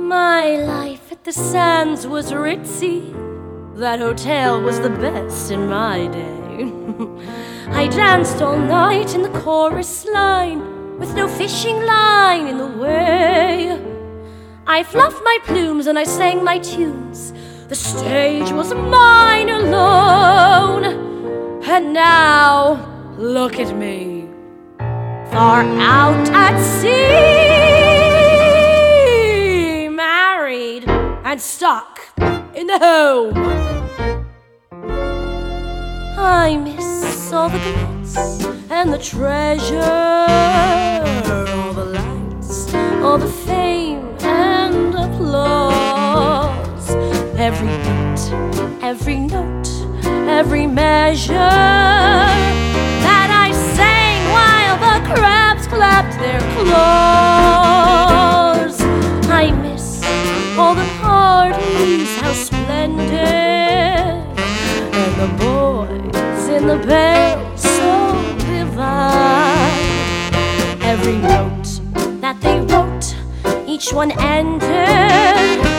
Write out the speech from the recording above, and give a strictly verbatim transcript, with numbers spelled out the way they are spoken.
My life at the Sands was ritzy. That hotel was the best in my day. I danced all night in the chorus line, with no fishing line in the way. I fluffed my plumes and I sang my tunes. The stage was mine alone. And now, look at me, far out at sea, married and stuck in the home. I miss all the glitz and the treasure, all the lights, all the fame and applause. Every beat, every note, every measure that I sang while the crabs clapped their claws. I miss all the parties, how splendid, and the boys in the band so divine. Every note that they wrote, each one ended